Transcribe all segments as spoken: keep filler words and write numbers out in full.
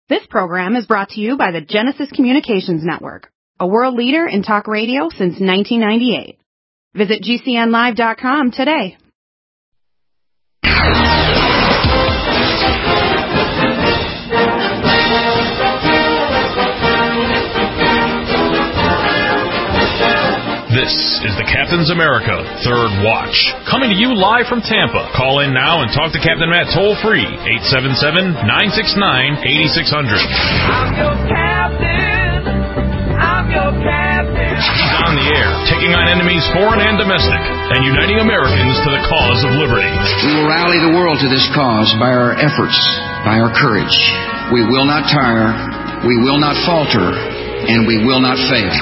This program is brought to you by the Genesis Communications Network, a world leader in talk radio since nineteen ninety-eight. Visit G C N live dot com today. This is the Captain's America Third Watch, coming to you live from Tampa. Call in now and talk to Captain Matt toll-free, eight seven seven, nine six nine, eight six zero zero. I'm your captain. I'm your captain. He's on the air, taking on enemies foreign and domestic, and uniting Americans to the cause of liberty. We will rally the world to this cause by our efforts, by our courage. We will not tire, we will not falter, and we will not fail.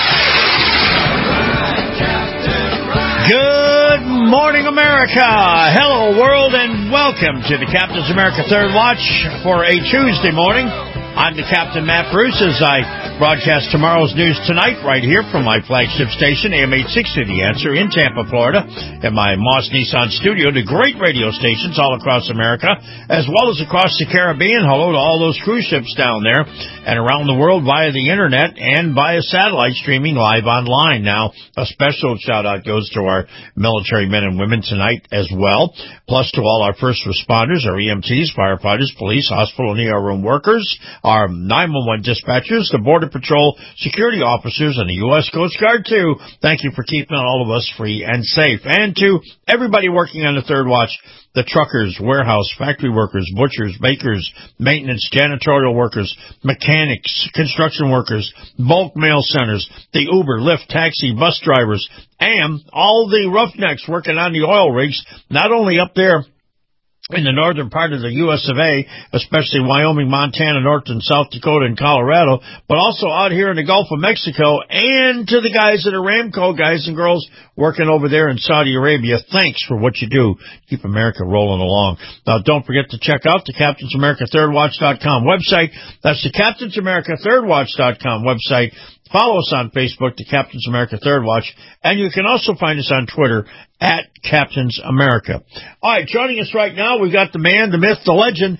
Good morning, America. Hello, world, and welcome to the Captain's America Third Watch for a Tuesday morning. I'm the Captain, Matt Bruce, as I broadcast tomorrow's news tonight right here from my flagship station, A M eight sixty, The Answer, in Tampa, Florida, and my Moss Nissan studio to great radio stations all across America, as well as across the Caribbean. Hello to all those cruise ships down there and around the world via the Internet and via satellite streaming live online. Now, a special shout-out goes to our military men and women tonight as well, plus to all our first responders, our E M Ts, firefighters, police, hospital and E R room workers, our nine one one dispatchers, the Border Patrol security officers, and the U S Coast Guard, too. Thank you for keeping all of us free and safe. And to everybody working on the Third Watch, the truckers, warehouse, factory workers, butchers, bakers, maintenance, janitorial workers, mechanics, construction workers, bulk mail centers, the Uber, Lyft, taxi, bus drivers, and all the roughnecks working on the oil rigs, not only up there in the northern part of the U S of A, especially Wyoming, Montana, North and South Dakota, and Colorado, but also out here in the Gulf of Mexico, and to the guys at Aramco, guys and girls working over there in Saudi Arabia. Thanks for what you do. Keep America rolling along. Now, don't forget to check out the Captain's America Third Watch dot com website. That's the Captain's America Third Watch dot com website. Follow us on Facebook, the Captain's America Third Watch, and you can also find us on Twitter at Captain's America. All right, joining us right now, we've got the man, the myth, the legend,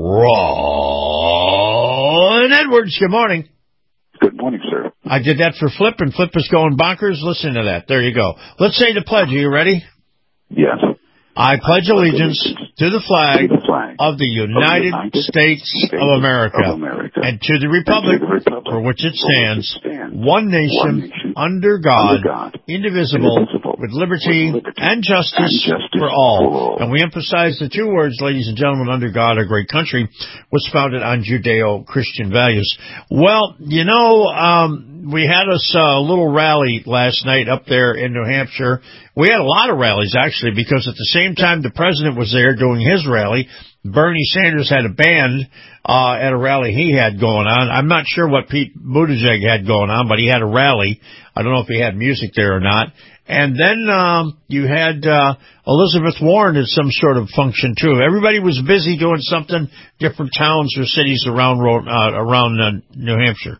Ron Edwards. Good morning. Good morning, sir. I did that for Flip, and Flip is going bonkers. Listen to that. There you go. Let's say the pledge. Are you ready? Yes. I pledge allegiance to the flag, to the flag of the United, of the United States, States of, America, of America, and to the republic, to the republic for which it stands, which it stands one, nation, one nation, under God, under God indivisible, indivisible, with liberty, with liberty and, justice and justice for all. for all. And we emphasize the two words, ladies and gentlemen, under God, our great country, was founded on Judeo-Christian values. Well, you know, um, we had us a little rally last night up there in New Hampshire. We had a lot of rallies, actually, because at the same time the president was there doing his rally, Bernie Sanders had a band uh, at a rally he had going on. I'm not sure what Pete Buttigieg had going on, but he had a rally. I don't know if he had music there or not. And then um, you had uh, Elizabeth Warren at some sort of function, too. Everybody was busy doing something, different towns or cities around uh, around uh, New Hampshire.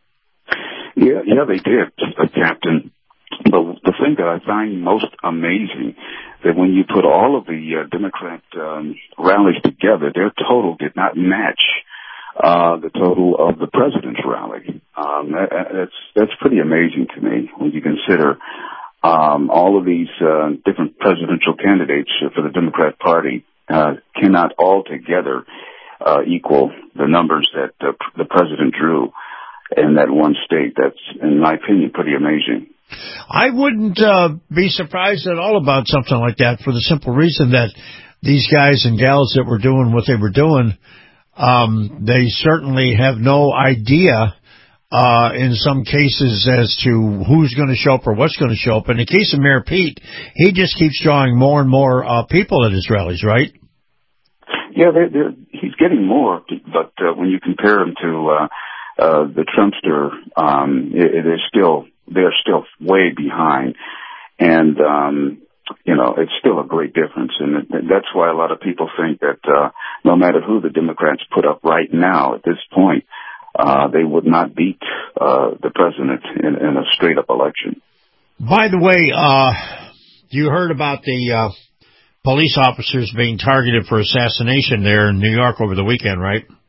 Yeah, yeah, they did, uh, Captain. But the thing that I find most amazing, that when you put all of the uh, Democrat um, rallies together, their total did not match uh, the total of the president's rally. Um, that, that's that's pretty amazing to me when you consider um, all of these uh, different presidential candidates for the Democrat Party uh, cannot altogether uh, equal the numbers that uh, the president drew in that one state. That's, in my opinion, pretty amazing. I wouldn't uh, be surprised at all about something like that, for the simple reason that these guys and gals that were doing what they were doing, um, they certainly have no idea uh, in some cases as to who's going to show up or what's going to show up. In the case of Mayor Pete, he just keeps drawing more and more uh, people at his rallies, right? Yeah, they're, they're, he's getting more, but uh, when you compare him to uh, uh, the Trumpster, um, it, it is still... they're still way behind. And, um, you know, it's still a great difference. And that's why a lot of people think that uh, no matter who the Democrats put up right now at this point, uh, they would not beat uh, the president in, in a straight-up election. By the way, uh, you heard about the uh, police officers being targeted for assassination there in New York over the weekend, right?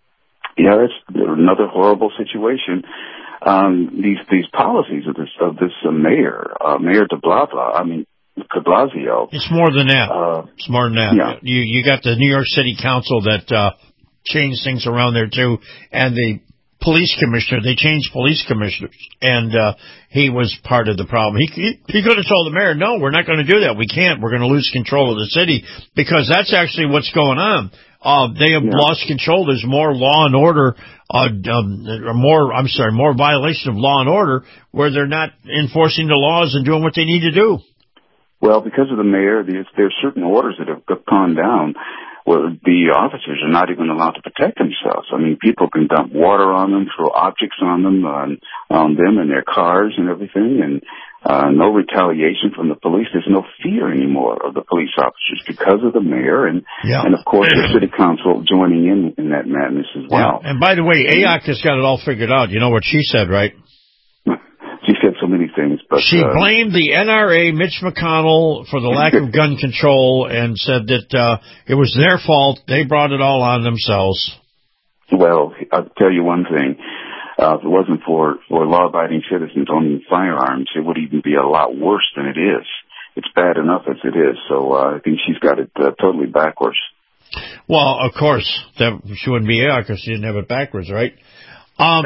Yeah, that's another horrible situation. Um, these these policies of this of this uh, mayor, uh, Mayor de Blasio, I mean, de Blasio. It's more than that. Uh, it's more than that. Yeah. You you got the New York City Council that uh, changed things around there too, and the police commissioner. They changed police commissioners, and uh, he was part of the problem. He he, he could have told the mayor, "No, we're not going to do that. We can't. We're going to lose control of the city," because that's actually what's going on. Uh, they have yeah. lost control. There's more law and order, uh, um, or more, I'm sorry, more violation of law and order where they're not enforcing the laws and doing what they need to do. Well, because of the mayor, there's, there's certain orders that have gone down where the officers are not even allowed to protect themselves. I mean, people can dump water on them, throw objects on them, on, on them and their cars and everything, and uh, no retaliation from the police. There's no fear anymore of the police officers because of the mayor and, yeah. and of course, the city council joining in in that madness as well. Yeah. And by the way, A O C has got it all figured out. You know what she said, right? She said so many things, but she uh, blamed the N R A, Mitch McConnell, for the lack of gun control, and said that uh, it was their fault. They brought it all on themselves. Well, I'll tell you one thing. Uh, if it wasn't for, for law-abiding citizens owning firearms, it would even be a lot worse than it is. It's bad enough as it is, so uh, I think she's got it uh, totally backwards. Well, of course, that she wouldn't be A O C because she didn't have it backwards, right? Um,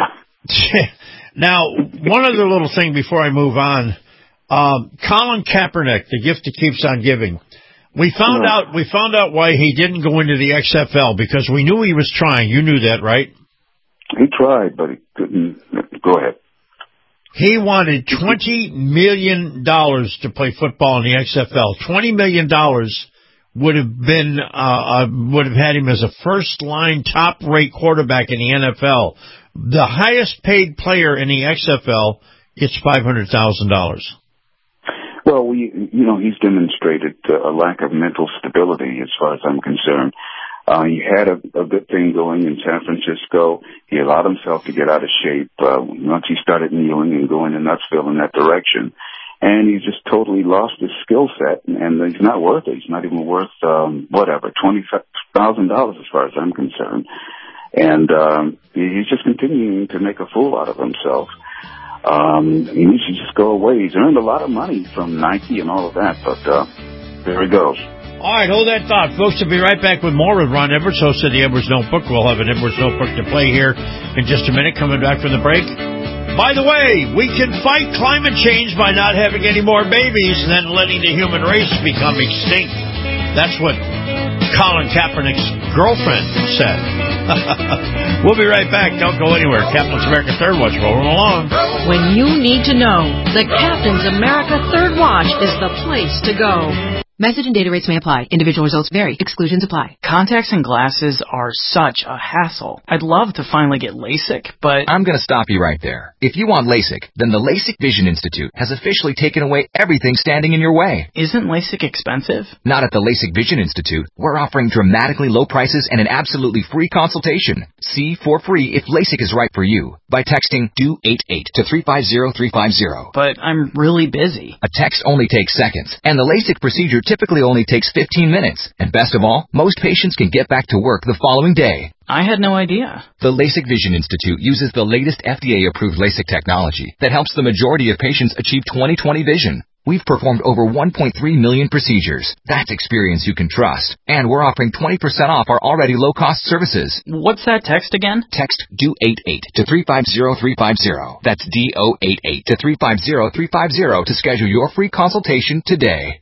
now, one other little thing before I move on. Um, Colin Kaepernick, the gift that keeps on giving. We found yeah. out we found out why he didn't go into the X F L, because we knew he was trying. You knew that, right? He tried, but he couldn't. Go ahead. He wanted twenty million dollars to play football in the X F L. twenty million dollars would have been, uh, uh, would have had him as a first-line, top-rate quarterback in the N F L. The highest-paid player in the X F L gets five hundred thousand dollars. Well, we, you know, he's demonstrated uh, a lack of mental stability as far as I'm concerned. Uh, he had a, a good thing going in San Francisco. He allowed himself to get out of shape uh, once he started kneeling and going to Nutsville in that direction. And he's just totally lost his skill set, and he's not worth it. He's not even worth, um, whatever, twenty thousand dollars as far as I'm concerned. And um, he's just continuing to make a fool out of himself. Um, he needs to just go away. He's earned a lot of money from Nike and all of that, but uh, there he goes. All right, hold that thought. Folks, we'll be right back with more with Ron Edwards, host of the Edwards Notebook. We'll have an Edwards Notebook to play here in just a minute, coming back from the break. By the way, we can fight climate change by not having any more babies and then letting the human race become extinct. That's what Colin Kaepernick's girlfriend said. We'll be right back. Don't go anywhere. Captain's America Third Watch rolling along. When you need to know, the Captain's America Third Watch is the place to go. Message and data rates may apply. Individual results vary. Exclusions apply. Contacts and glasses are such a hassle. I'd love to finally get LASIK, but... I'm going to stop you right there. If you want LASIK, then the LASIK Vision Institute has officially taken away everything standing in your way. Isn't LASIK expensive? Not at the LASIK Vision Institute. We're offering dramatically low prices and an absolutely free consultation. See for free if LASIK is right for you by texting D O eight eight to three five zero three five zero. But I'm really busy. A text only takes seconds, and the LASIK procedure typically only takes fifteen minutes. And best of all, most patients can get back to work the following day. I had no idea. The LASIK Vision Institute uses the latest F D A-approved LASIK technology that helps the majority of patients achieve twenty twenty vision. We've performed over one point three million procedures. That's experience you can trust. And we're offering twenty percent off our already low-cost services. What's that text again? Text D O eight eight to three five zero three five zero. That's D O eight eight to three five zero three five zero to schedule your free consultation today.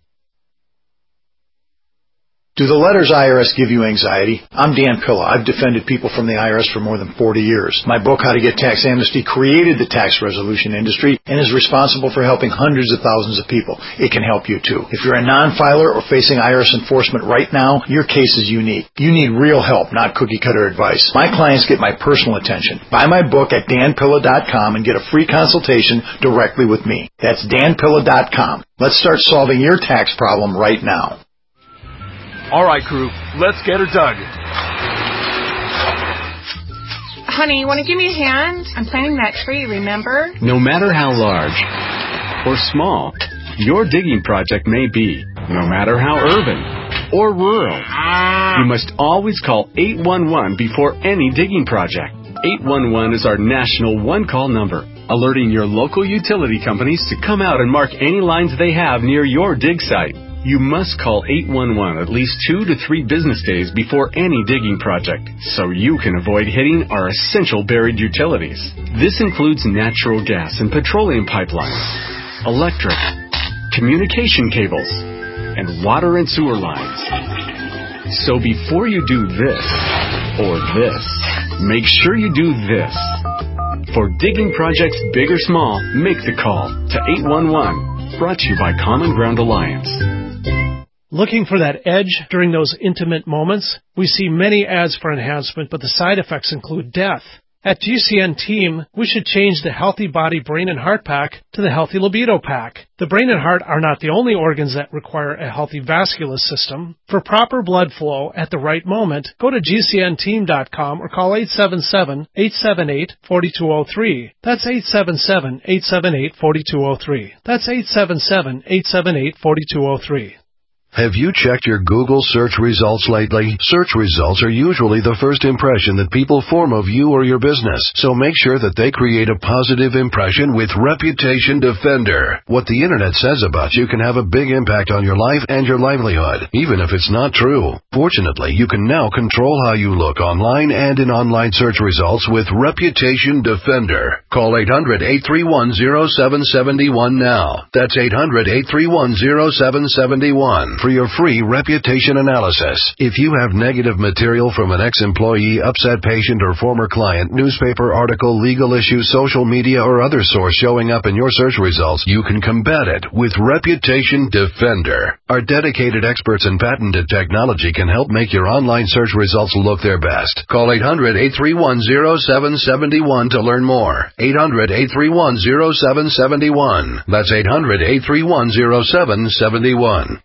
Do the letters I R S give you anxiety? I'm Dan Pilla. I've defended people from the I R S for more than forty years. My book, How to Get Tax Amnesty, created the tax resolution industry and is responsible for helping hundreds of thousands of people. It can help you, too. If you're a non-filer or facing I R S enforcement right now, your case is unique. You need real help, not cookie-cutter advice. My clients get my personal attention. Buy my book at dan pilla dot com and get a free consultation directly with me. That's dan pilla dot com. Let's start solving your tax problem right now. All right, crew, let's get her dug. Honey, you want to give me a hand? I'm planting that tree, remember? No matter how large or small your digging project may be, no matter how urban or rural, you must always call eight one one before any digging project. eight one one is our national one-call number, alerting your local utility companies to come out and mark any lines they have near your dig site. You must call eight one one at least two to three business days before any digging project, so you can avoid hitting our essential buried utilities. This includes natural gas and petroleum pipelines, electric, communication cables, and water and sewer lines. So before you do this or this, make sure you do this. For digging projects big or small, make the call to eight one one. Brought to you by Common Ground Alliance. Looking for that edge during those intimate moments? We see many ads for enhancement, but the side effects include death. At G C N Team, we should change the Healthy Body, Brain, and Heart Pack to the Healthy Libido Pack. The brain and heart are not the only organs that require a healthy vascular system. For proper blood flow at the right moment, go to G C N team dot com or call eight seven seven, eight seven eight, four two zero three. That's eight seven seven, eight seven eight, four two zero three. That's eight seven seven, eight seven eight, four two zero three. Have you checked your Google search results lately? Search results are usually the first impression that people form of you or your business, so make sure that they create a positive impression with Reputation Defender. What the internet says about you can have a big impact on your life and your livelihood, even if it's not true. Fortunately, you can now control how you look online and in online search results with Reputation Defender. Call eight hundred, eight three one, zero seven seven one now. That's eight hundred, eight three one, zero seven seven one. For your free reputation analysis. If you have negative material from an ex-employee, upset patient, or former client, newspaper article, legal issue, social media, or other source showing up in your search results, you can combat it with Reputation Defender. Our dedicated experts in patented technology can help make your online search results look their best. Call eight hundred, eight three one, zero seven seven one to learn more. eight hundred, eight three one, zero seven seven one. That's eight hundred, eight three one, zero seven seven one.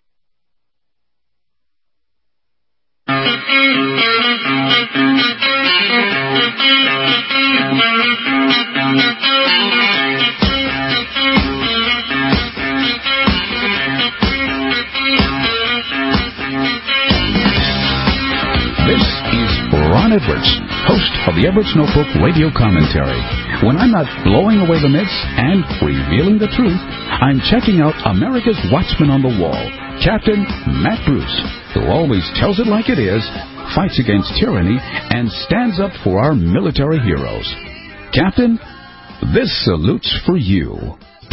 This is Ron Edwards, host of the Edwards Notebook Radio Commentary. When I'm not blowing away the myths and revealing the truth, I'm checking out America's Watchman on the Wall, Captain Matt Bruce, who always tells it like it is, fights against tyranny, and stands up for our military heroes. Captain, this salute's for you.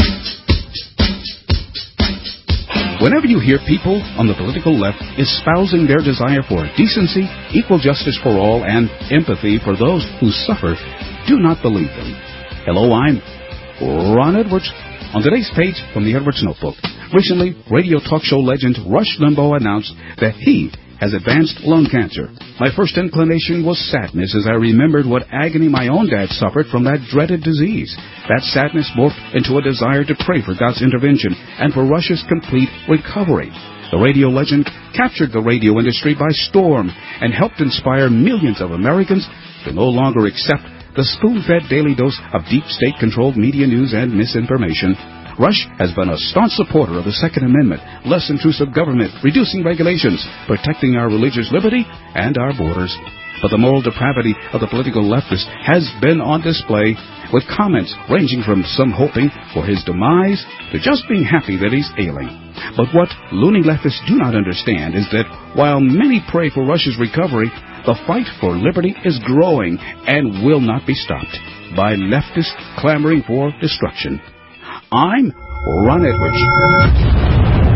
Whenever you hear people on the political left espousing their desire for decency, equal justice for all, and empathy for those who suffer, do not believe them. Hello, I'm Ron Edwards. On today's page from the Edwards Notebook, recently, radio talk show legend Rush Limbaugh announced that he has advanced lung cancer. My first inclination was sadness as I remembered what agony my own dad suffered from that dreaded disease. That sadness morphed into a desire to pray for God's intervention and for Rush's complete recovery. The radio legend captured the radio industry by storm and helped inspire millions of Americans to no longer accept the spoon-fed daily dose of deep state-controlled media news and misinformation. Rush has been a staunch supporter of the Second Amendment, less intrusive government, reducing regulations, protecting our religious liberty and our borders. But the moral depravity of the political leftist has been on display, with comments ranging from some hoping for his demise to just being happy that he's ailing. But what loony leftists do not understand is that while many pray for Rush's recovery, the fight for liberty is growing and will not be stopped by leftists clamoring for destruction. I'm Ron Edwards.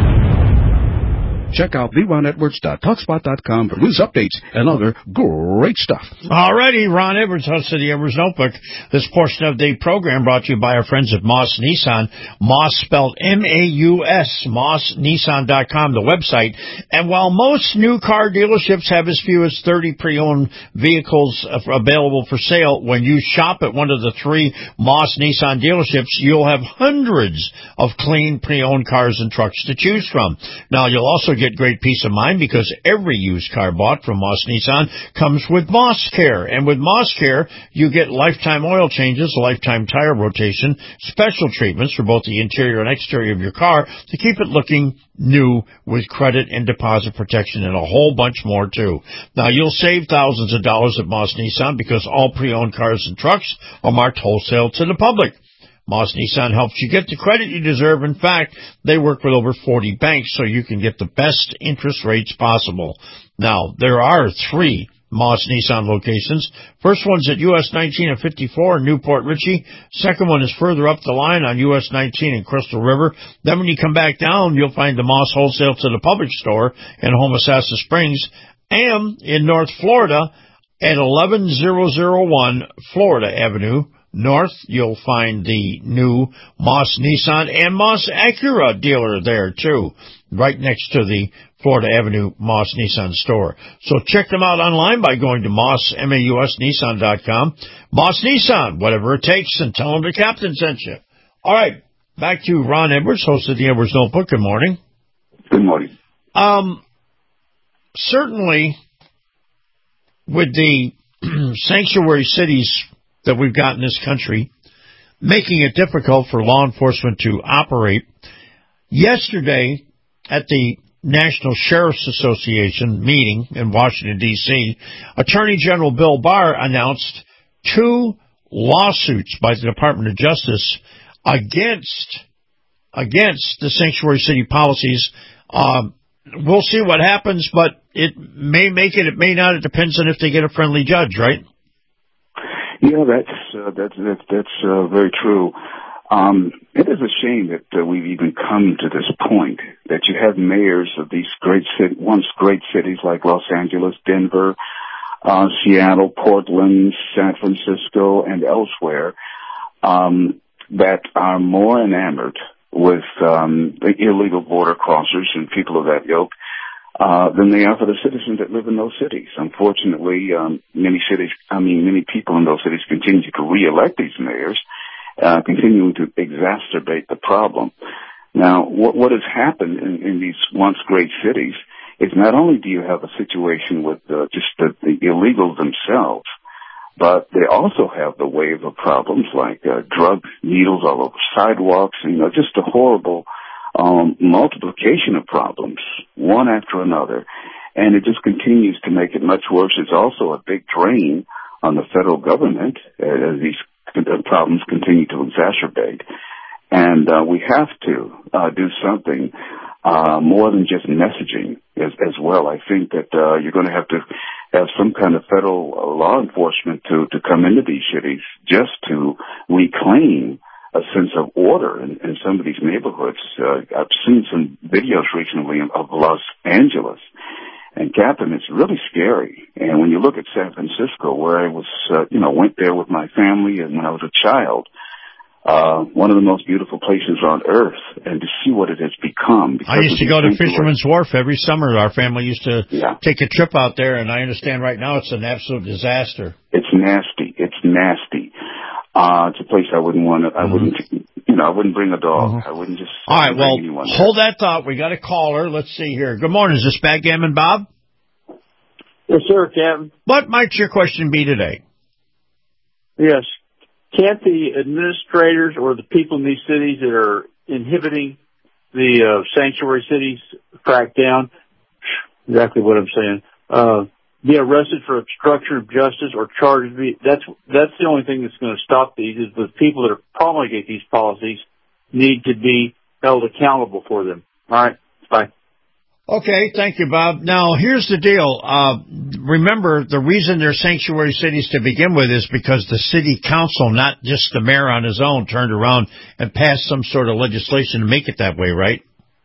Check out the ron edwards dot talkspot dot com for news updates and other great stuff. All righty, Ron Edwards, host of the Edwards Notebook. This portion of the program brought to you by our friends at Moss Nissan. Moss spelled M A U S, moss nissan dot com, the website. And while most new car dealerships have as few as thirty pre-owned vehicles available for sale, when you shop at one of the three Moss Nissan dealerships, you'll have hundreds of clean pre-owned cars and trucks to choose from. Now, you'll also get great peace of mind because every used car bought from Moss Nissan comes with Moss Care. And with Moss Care, you get lifetime oil changes, lifetime tire rotation, special treatments for both the interior and exterior of your car to keep it looking new with credit and deposit protection and a whole bunch more too. Now you'll save thousands of dollars at Moss Nissan because all pre-owned cars and trucks are marked wholesale to the public. Moss Nissan helps you get the credit you deserve. In fact, they work with over forty banks so you can get the best interest rates possible. Now, there are three Moss Nissan locations. First one's at U S nineteen and fifty-four in Newport Richey. Second one is further up the line on U S nineteen in Crystal River. Then when you come back down, you'll find the Moss Wholesale to the Public store in Homosassa Springs. And in North Florida at eleven thousand one Florida Avenue North, you'll find the new Moss Nissan and Moss Acura dealer there, too, right next to the Florida Avenue Moss Nissan store. So check them out online by going to moss, M A U S Nissan dot com. Moss Nissan, whatever it takes, and tell them the captain sent you. All right, back to Ron Edwards, host of the Edwards Notebook. Good morning. Good morning. Um, certainly, with the sanctuary cities that we've got in this country, making it difficult for law enforcement to operate. Yesterday, at the National Sheriff's Association meeting in Washington, D C, Attorney General Bill Barr announced two lawsuits by the Department of Justice against against the sanctuary city policies. Um, we'll see what happens, but it may make it, it may not. It depends on if they get a friendly judge, right? Yeah, that's uh, that's that's, that's uh, very true. Um, it is a shame that uh, we've even come to this point that you have mayors of these great city, once great cities like Los Angeles, Denver, uh, Seattle, Portland, San Francisco, and elsewhere um, that are more enamored with um, the illegal border crossers and people of that ilk Uh, than they are for the citizens that live in those cities. Unfortunately, um, many cities, I mean, many people in those cities continue to re-elect these mayors, uh, continuing to exacerbate the problem. Now, what, what has happened in, in these once great cities is not only do you have a situation with uh, just the, the illegals themselves, but they also have the wave of problems like uh, drug needles all over sidewalks, and, you know, just a horrible Um, multiplication of problems, one after another, and it just continues to make it much worse. It's also a big drain on the federal government as these problems continue to exacerbate. And uh, we have to uh, do something uh, more than just messaging as, as well. I think that uh, you're going to have to have some kind of federal law enforcement to, to come into these cities just to reclaim a sense of order in, in some of these neighborhoods. Uh, I've seen some videos recently of Los Angeles, and Captain, it's really scary. And when you look at San Francisco, where I was, uh, you know, went there with my family and when I was a child, uh, one of the most beautiful places on earth, and to see what it has become. I used to go to Fisherman's Wharf every summer. Our family used to yeah. take a trip out there, and I understand right now it's an absolute disaster. It's nasty. It's nasty. Uh, it's a place I wouldn't want to, I mm-hmm. wouldn't, you know, I wouldn't bring a dog. Mm-hmm. I wouldn't just. All right, well, hold that thought. We got a caller. Let's see here. Good morning. Is this Backgammon Bob? Yes, sir, Captain. What might your question be today? Yes. Can't the administrators or the people in these cities that are inhibiting the uh, sanctuary cities crack down? Exactly what I'm saying. Uh, be arrested for obstruction of justice or charged. That's that's the only thing that's going to stop these is the people that are promulgate these policies need to be held accountable for them. All right, bye. Okay, thank you, Bob. Now, here's the deal. Uh, remember, the reason they're sanctuary cities to begin with is because the city council, not just the mayor on his own, turned around and passed some sort of legislation to make it that way, right?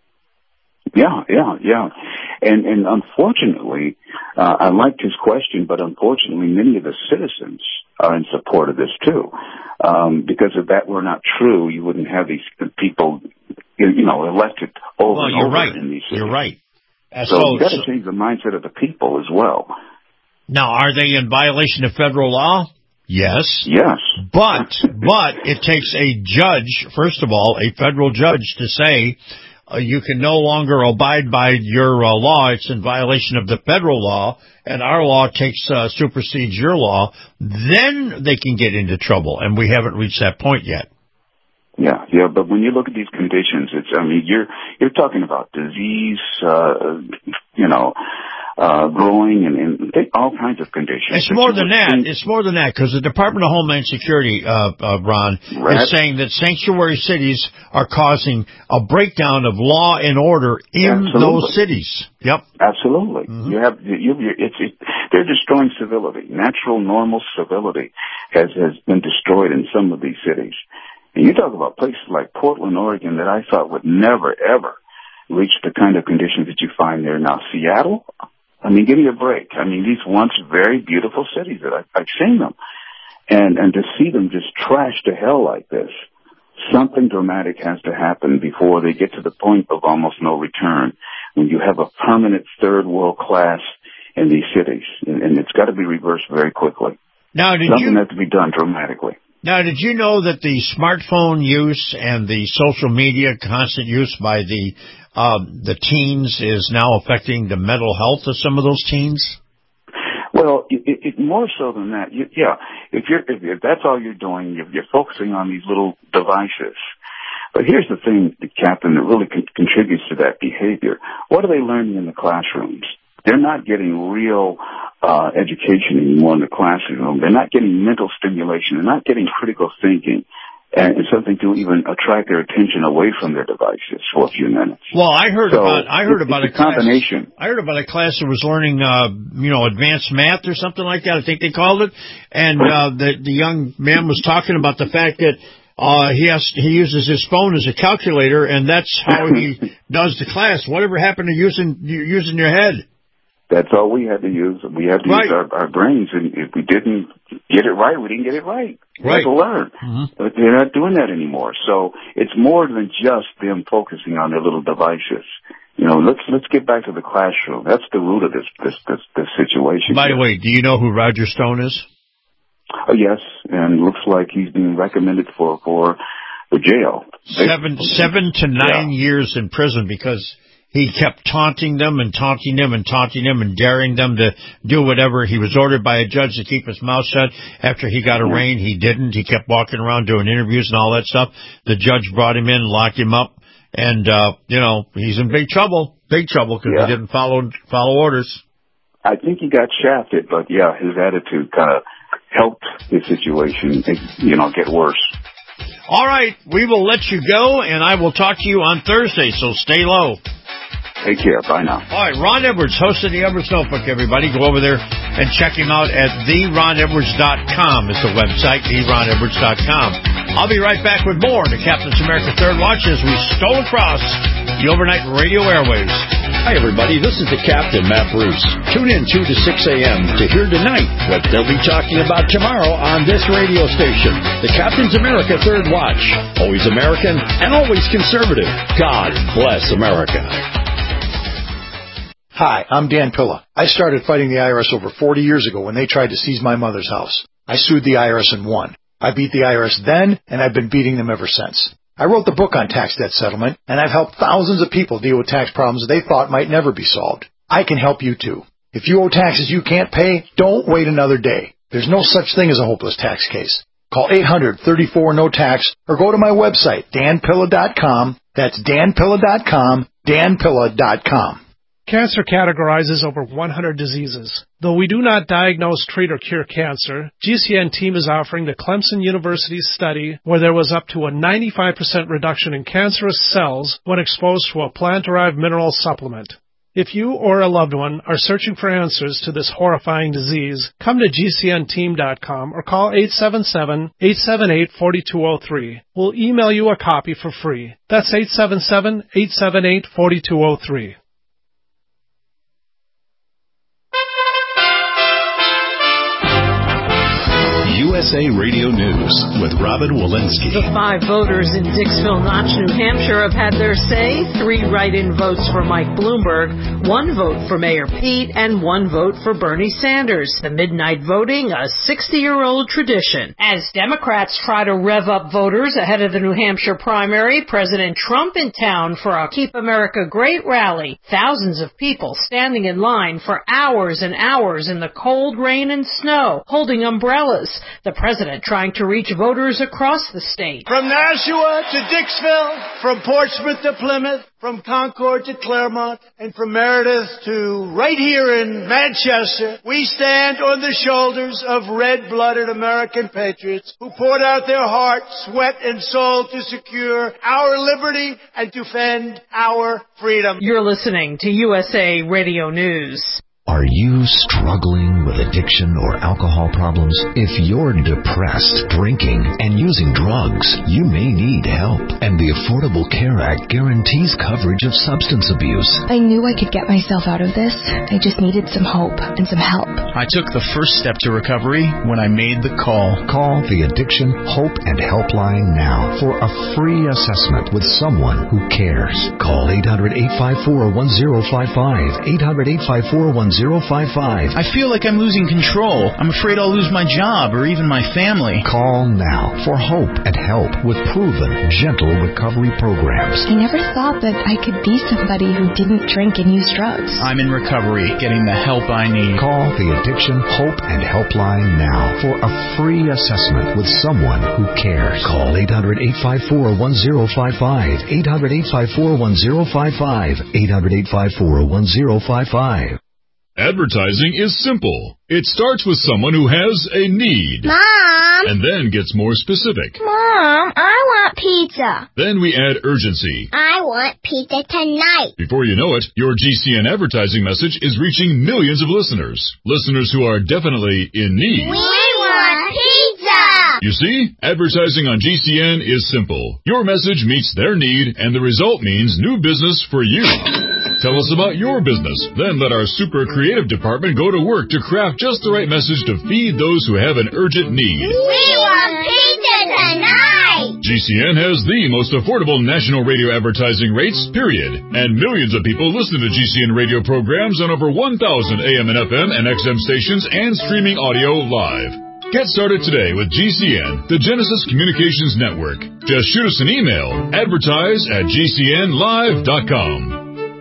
Yeah, yeah, yeah. And, and unfortunately, uh, I liked his question, but unfortunately many of the citizens are in support of this too. Um, because if that were not true, you wouldn't have these people, you know, elected over well, and you're over right. in these cities. You're right. Uh, so, so you've got to so, change the mindset of the people as well. Now, are they in violation of federal law? Yes. Yes. But, but it takes a judge, first of all, a federal judge to say, uh, you can no longer abide by your uh, law. It's in violation of the federal law, and our law takes uh, supersedes your law. Then they can get into trouble, and we haven't reached that point yet. Yeah, yeah, but when you look at these conditions, it's, I mean, you're, you're talking about disease, uh, you know, uh, growing and, and all kinds of conditions. It's more than that. It's more than that, because the Department of Homeland Security, uh, uh, Ron, right. is saying that sanctuary cities are causing a breakdown of law and order in Absolutely. those cities. Yep. Absolutely. Mm-hmm. You have, you, you, it's, it, they're destroying civility. Natural, normal civility has, has been destroyed in some of these cities. And you talk about places like Portland, Oregon, that I thought would never, ever reach the kind of conditions that you find there now. Seattle, I mean, give me a break. I mean, these once very beautiful cities that I've, I've seen them. And, and to see them just trashed to hell like this, something dramatic has to happen before they get to the point of almost no return, when you have a permanent third world class in these cities. And, and it's got to be reversed very quickly. Now, did Something you... has to be done dramatically. Now, did you know that the smartphone use and the social media constant use by the um, the teens is now affecting the mental health of some of those teens? Well, it, it, it, more so than that. You, yeah, if you're if, if that's all you're doing, you're, you're focusing on these little devices. But here's the thing, Captain, that really con- contributes to that behavior. What are they learning in the classrooms? They're not getting real uh, education anymore in the classroom. They're not getting mental stimulation. They're not getting critical thinking and, and something to even attract their attention away from their devices for a few minutes. Well, I heard so about I heard about a, a combination. Class, I heard about a class that was learning, uh, you know, advanced math or something like that. I think they called it. And uh, the the young man was talking about the fact that Uh, he has, he uses his phone as a calculator, and that's how he does the class. Whatever happened to using using your head? That's all we had to use. We had to right. use our, our brains, and if we didn't get it right, we didn't get it right. We right. had to learn. Mm-hmm. But they're not doing that anymore. So it's more than just them focusing on their little devices. You know, let's let's get back to the classroom. That's the root of this this this, this situation. By the way, do you know who Roger Stone is? Oh, yes, and looks like he's being recommended for for the jail. Seven seven to nine yeah. years in prison because he kept taunting them and taunting them and taunting them and daring them to do whatever. He was ordered by a judge to keep his mouth shut. After he got arraigned, he didn't. He kept walking around doing interviews and all that stuff. The judge brought him in, locked him up, and, uh, you know, he's in big trouble, big trouble because yeah. he didn't follow follow orders. I think he got shafted, but, yeah, his attitude kind of helped his situation, you know, get worse. All right, we will let you go, and I will talk to you on Thursday, so stay low. Take care. Bye now. All right, Ron Edwards, host of the Edwards Notebook, everybody. Go over there and check him out at the ron edwards dot com. It's the website, the ron edwards dot com. I'll be right back with more to Captain's America Third Watch as we stroll across the overnight radio airwaves. Hi, everybody. This is the Captain, Matt Bruce. Tune in two to six a.m. to hear tonight what they'll be talking about tomorrow on this radio station. The Captain's America Third Watch. Always American and always conservative. God bless America. Hi, I'm Dan Pilla. I started fighting the I R S over forty years ago when they tried to seize my mother's house. I sued the I R S and won. I beat the I R S then, and I've been beating them ever since. I wrote the book on tax debt settlement, and I've helped thousands of people deal with tax problems they thought might never be solved. I can help you too. If you owe taxes you can't pay, don't wait another day. There's no such thing as a hopeless tax case. Call eight hundred, thirty-four, no tax or go to my website, dan pilla dot com. That's dan pilla dot com, dan pilla dot com. Cancer categorizes over one hundred diseases. Though we do not diagnose, treat, or cure cancer, G C N team is offering the Clemson University study where there was up to a ninety-five percent reduction in cancerous cells when exposed to a plant-derived mineral supplement. If you or a loved one are searching for answers to this horrifying disease, come to G C N team dot com or call eight seven seven, eight seven eight, four two zero three. We'll email you a copy for free. That's eight seven seven, eight seven eight, four two zero three. S A Radio News with Robin Walensky. The five voters in Dixville Notch, New Hampshire have had their say. Three write-in votes for Mike Bloomberg, one vote for Mayor Pete, and one vote for Bernie Sanders. The midnight voting, a sixty-year-old tradition. As Democrats try to rev up voters ahead of the New Hampshire primary, President Trump in town for a Keep America Great rally. Thousands of people standing in line for hours and hours in the cold rain and snow, holding umbrellas. The president trying to reach voters across the state. From Nashua to Dixville, from Portsmouth to Plymouth, from Concord to Claremont, and from Meredith to right here in Manchester, we stand on the shoulders of red-blooded American patriots who poured out their heart, sweat, and soul to secure our liberty and defend our freedom. You're listening to U S A Radio News. Are you struggling with addiction or alcohol problems? If you're depressed, drinking, and using drugs, you may need help. And the Affordable Care Act guarantees coverage of substance abuse. I knew I could get myself out of this. I just needed some hope and some help. I took the first step to recovery when I made the call. Call the Addiction, Hope, and Helpline now for a free assessment with someone who cares. Call eight hundred, eight five four, one zero five five, eight hundred, eight five four, one zero five five. I feel like I'm losing control. I'm afraid I'll lose my job or even my family. Call now for hope and help with proven, gentle recovery programs. I never thought that I could be somebody who didn't drink and use drugs. I'm in recovery, getting the help I need. Call the Addiction, Hope, and Helpline now for a free assessment with someone who cares. Call eight hundred, eight five four, one zero five five, eight hundred, eight five four, one zero five five, eight hundred, eight five four, one zero five five. Advertising is simple. It starts with someone who has a need. Mom! And then gets more specific. Mom, I want pizza. Then we add urgency. I want pizza tonight. Before you know it, your G C N advertising message is reaching millions of listeners. Listeners who are definitely in need. We want pizza! You see, advertising on G C N is simple. Your message meets their need, and the result means new business for you. Tell us about your business. Then let our super creative department go to work to craft just the right message to feed those who have an urgent need. We want pizza tonight! G C N has the most affordable national radio advertising rates, period. And millions of people listen to G C N radio programs on over one thousand A M and F M and X M stations and streaming audio live. Get started today with G C N, the Genesis Communications Network. Just shoot us an email, advertise at G C N live dot com.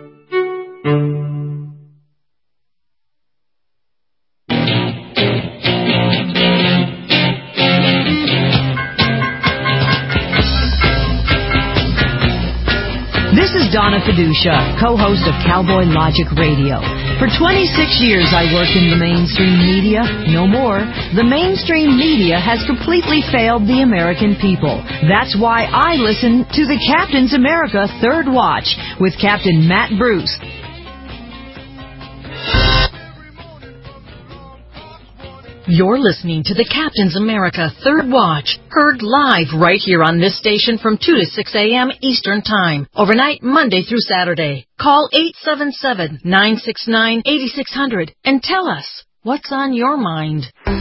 This is Donna Fiducia, co-host of Cowboy Logic Radio. For twenty-six years I worked in the mainstream media. No more. The mainstream media has completely failed the American people. That's why I listen to the Captain's America Third Watch with Captain Matt Bruce. You're listening to the Captain's America Third Watch, heard live right here on this station from two to six a.m. Eastern Time, overnight Monday through Saturday. Call eight seven seven, nine six nine, eight six zero zero and tell us what's on your mind.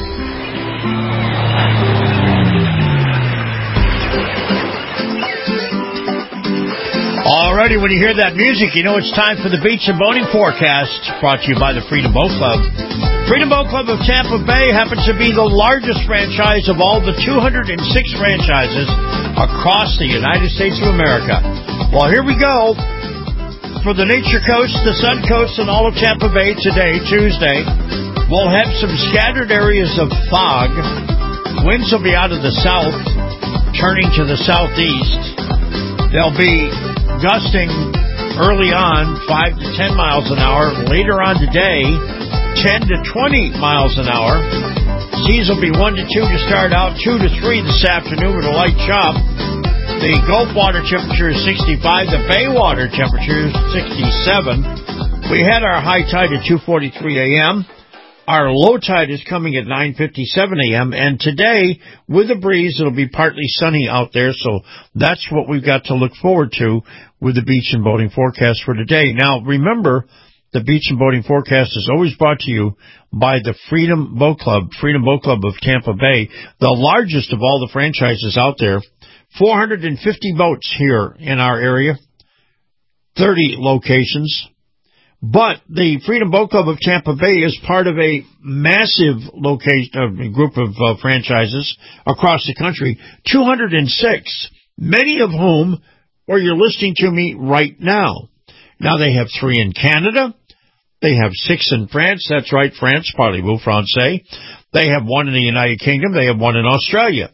Alrighty, when you hear that music, you know it's time for the Beach and Boating Forecast, brought to you by the Freedom Boat Club. Freedom Boat Club of Tampa Bay happens to be the largest franchise of all the two hundred six franchises across the United States of America. Well, here we go. For the Nature Coast, the Sun Coast, and all of Tampa Bay today, Tuesday, we'll have some scattered areas of fog. Winds will be out of the south, turning to the southeast. They'll be gusting early on five to ten miles an hour. Later on today, ten to twenty miles an hour. Seas will be one to two to start out, two to three this afternoon with a light chop. The Gulf water temperature is sixty-five. The Bay water temperature is sixty-seven. We had our high tide at two forty-three a.m. Our low tide is coming at nine fifty-seven a.m. And today, with a breeze, it'll be partly sunny out there. So that's what we've got to look forward to with the beach and boating forecast for today. Now, remember, The Beach and Boating Forecast is always brought to you by the Freedom Boat Club, Freedom Boat Club of Tampa Bay, the largest of all the franchises out there. four hundred fifty boats here in our area, thirty locations. But the Freedom Boat Club of Tampa Bay is part of a massive location, uh, group of uh, franchises across the country, two hundred six, many of whom are you're listening to me right now. Now they have three in Canada. They have six in France. That's right, France, parlez-vous français. They have one in the United Kingdom. They have one in Australia.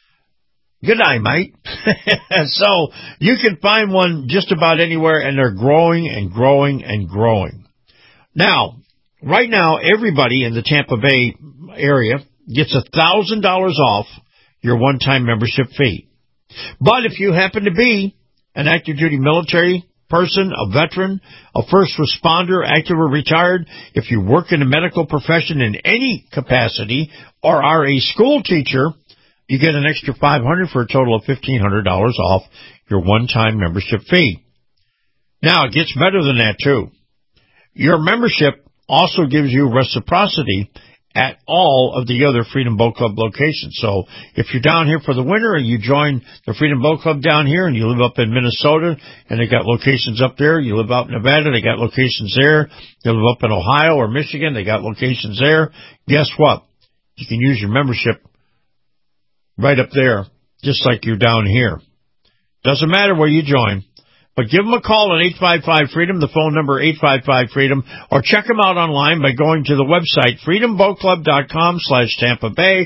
Good night, mate. So you can find one just about anywhere, and they're growing and growing and growing. Now, right now, everybody in the Tampa Bay area gets one thousand dollars off your one-time membership fee. But if you happen to be an active duty military person, a veteran, a first responder, active or retired, if you work in a medical profession in any capacity, or are a school teacher, you get an extra five hundred dollars for a total of fifteen hundred dollars off your one-time membership fee. Now, it gets better than that, too. Your membership also gives you reciprocity at all of the other Freedom Boat Club locations. So if you're down here for the winter and you join the Freedom Boat Club down here and you live up in Minnesota and they got locations up there, you live out in Nevada, they got locations there, you live up in Ohio or Michigan, they got locations there, guess what? You can use your membership right up there, just like you're down here. Doesn't matter where you join. But give them a call at eight five five freedom, the phone number eight five five freedom, or check them out online by going to the website freedomboatclub.com slash Tampa Bay,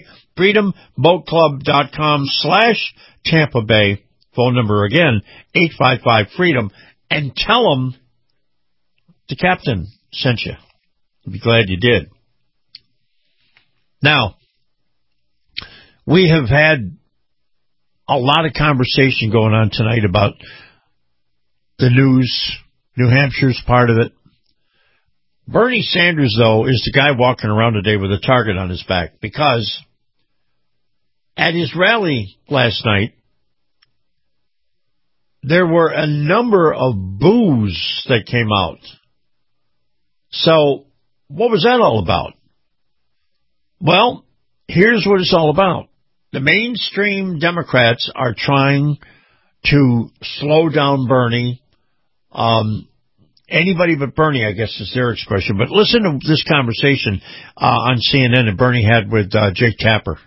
freedomboatclub.com slash Tampa Bay. Phone number again, eight five five freedom, and tell them the captain sent you. I'll be glad you did. Now, we have had a lot of conversation going on tonight about the news. New Hampshire's part of it. Bernie Sanders, though, is the guy walking around today with a target on his back, because at his rally last night, there were a number of boos that came out. So, what was that all about? Well, here's what it's all about. The mainstream Democrats are trying to slow down Bernie. Um, anybody but Bernie, I guess, is their expression. But listen to this conversation uh, on C N N that Bernie had with uh, Jake Tapper.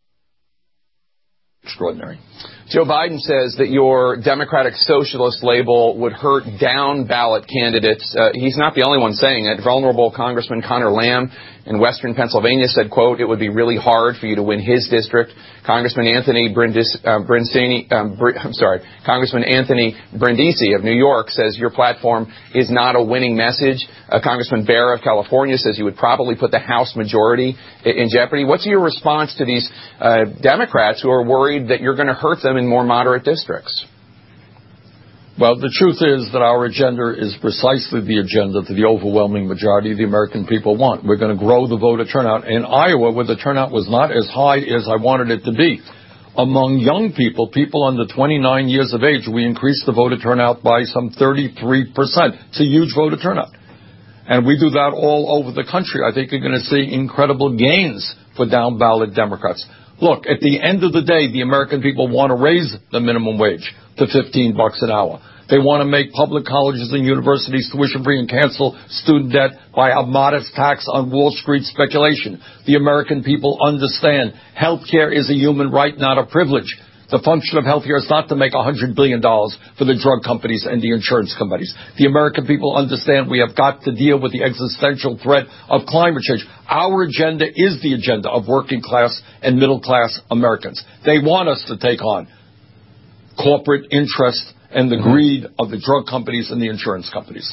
Extraordinary. Joe Biden says that your Democratic Socialist label would hurt down-ballot candidates. Uh, he's not the only one saying it. Vulnerable Congressman Connor Lamb in Western Pennsylvania said, quote, "It would be really hard for you to win his district." Congressman Anthony Brindis, uh, Brindisi, um, Br- I'm sorry, Congressman Anthony Brindisi of New York says your platform is not a winning message. Uh, Congressman Bear of California says you would probably put the House majority in, in jeopardy. What's your response to these uh, Democrats who are worried that you're going to hurt them in more moderate districts? Well, the truth is that our agenda is precisely the agenda that the overwhelming majority of the American people want. We're going to grow the voter turnout. In Iowa, where the turnout was not as high as I wanted it to be, among young people, people under twenty-nine years of age, we increased the voter turnout by some thirty-three percent. It's a huge voter turnout. And we do that all over the country. I think you're going to see incredible gains for down-ballot Democrats. Look, at the end of the day, the American people want to raise the minimum wage to fifteen bucks an hour. They want to make public colleges and universities tuition-free and cancel student debt by a modest tax on Wall Street speculation. The American people understand health care is a human right, not a privilege. The function of health care is not to make one hundred billion dollars for the drug companies and the insurance companies. The American people understand we have got to deal with the existential threat of climate change. Our agenda is the agenda of working class and middle class Americans. They want us to take on corporate interest and the greed of the drug companies and the insurance companies.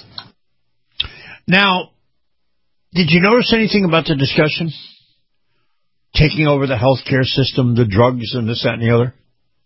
Now, did you notice anything about the discussion? Taking over the healthcare system, the drugs, and this, that, and the other?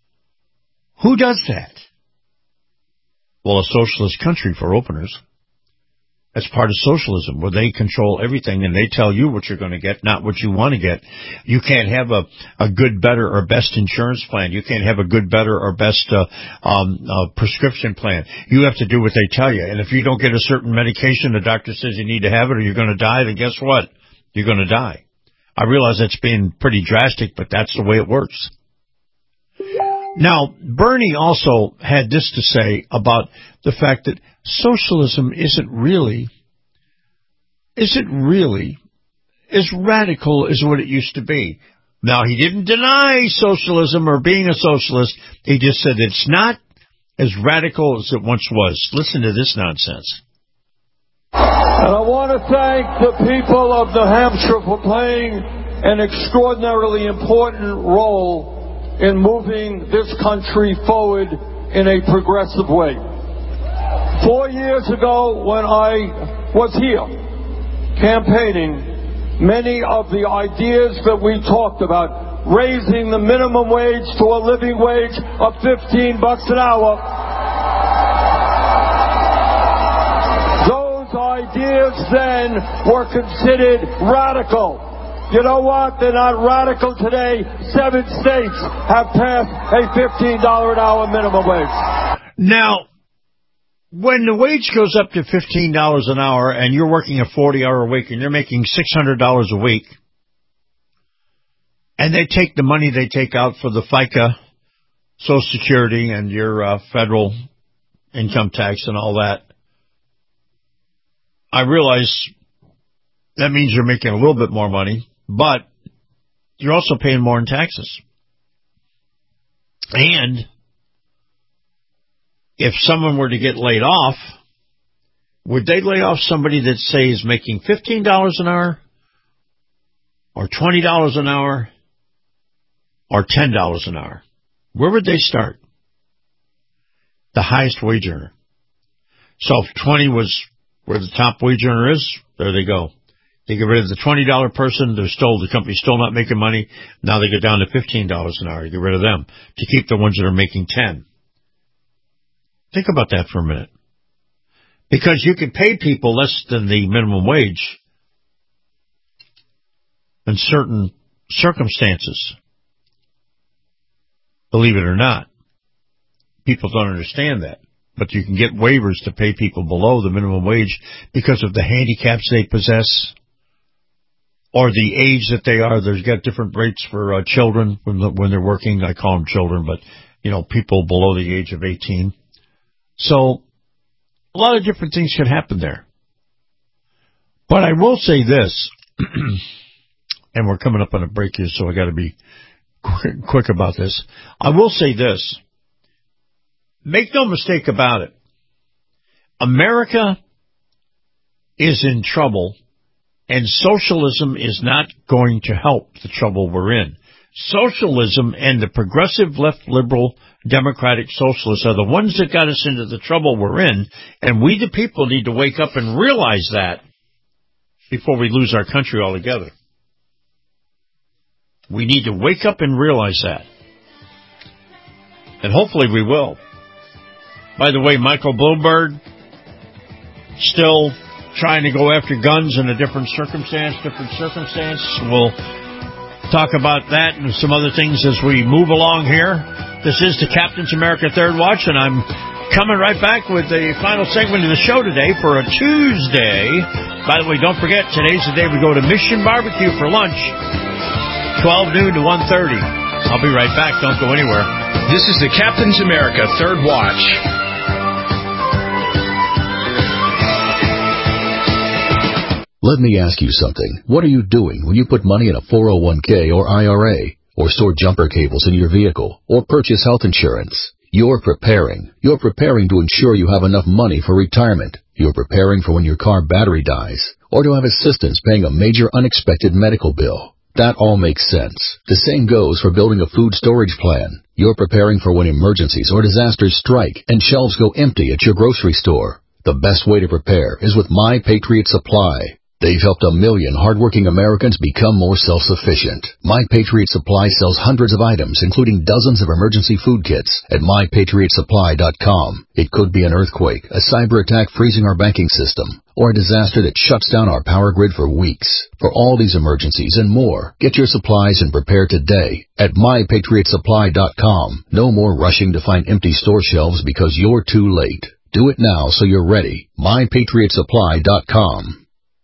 Who does that? Well, a socialist country, for openers. That's part of socialism, where they control everything and they tell you what you're going to get, not what you want to get. You can't have a, a good, better, or best insurance plan. You can't have a good, better, or best uh, um, uh, prescription plan. You have to do what they tell you. And if you don't get a certain medication, the doctor says you need to have it or you're going to die, then guess what? You're going to die. I realize that's being pretty drastic, but that's the way it works. Now, Bernie also had this to say about the fact that socialism isn't really, isn't really as radical as what it used to be. Now, he didn't deny socialism or being a socialist. He just said it's not as radical as it once was. Listen to this nonsense. And I want to thank the people of New Hampshire for playing an extraordinarily important role in moving this country forward in a progressive way. Four years ago, when I was here campaigning, many of the ideas that we talked about, raising the minimum wage to a living wage of fifteen bucks an hour, those ideas then were considered radical. You know what? They're not radical today. Seven states have passed a fifteen dollars an hour minimum wage. Now, when the wage goes up to fifteen dollars an hour and you're working a forty-hour week and you're making six hundred dollars a week, and they take the money they take out for the FICA, Social Security, and your uh, federal income tax and all that, I realize that means you're making a little bit more money, but you're also paying more in taxes. And if someone were to get laid off, would they lay off somebody that, say, is making fifteen dollars an hour or twenty dollars an hour or ten dollars an hour? Where would they start? The highest wage earner. So if twenty was where the top wage earner is, there they go. They get rid of the twenty dollars person. They're still, the company's still not making money. Now they go down to fifteen dollars an hour. You get rid of them to keep the ones that are making ten. Think about that for a minute. Because you can pay people less than the minimum wage in certain circumstances. Believe it or not. People don't understand that. But you can get waivers to pay people below the minimum wage because of the handicaps they possess or the age that they are. There's got different rates for uh, children when, the, when they're working. I call them children, but, you know, people below the age of eighteen. So a lot of different things could happen there. But I will say this, and we're coming up on a break here, so I got to be quick, quick about this. I will say this. Make no mistake about it. America is in trouble, and socialism is not going to help the trouble we're in. Socialism and the progressive left liberal democratic socialists are the ones that got us into the trouble we're in, and we the people need to wake up and realize that before we lose our country altogether. We need to wake up and realize that. And hopefully we will. By the way, Michael Bloomberg still trying to go after guns in a different circumstance, different circumstance. We'll talk about that and some other things as we move along here. This is the Captain's America Third Watch, and I'm coming right back with the final segment of the show today for a Tuesday. By the way, don't forget, today's the day we go to Mission Barbecue for lunch, twelve noon to one thirty. I'll be right back. Don't go anywhere. This is the Captain's America Third Watch. Let me ask you something. What are you doing when you put money in a four oh one k or I R A, or store jumper cables in your vehicle, or purchase health insurance? You're preparing. You're preparing to ensure you have enough money for retirement. You're preparing for when your car battery dies, or to have assistance paying a major unexpected medical bill. That all makes sense. The same goes for building a food storage plan. You're preparing for when emergencies or disasters strike and shelves go empty at your grocery store. The best way to prepare is with My Patriot Supply. They've helped a million hardworking Americans become more self-sufficient. My Patriot Supply sells hundreds of items, including dozens of emergency food kits, at my patriot supply dot com. It could be an earthquake, a cyber attack freezing our banking system, or a disaster that shuts down our power grid for weeks. For all these emergencies and more, get your supplies and prepare today at my patriot supply dot com. No more rushing to find empty store shelves because you're too late. Do it now so you're ready. my patriot supply dot com.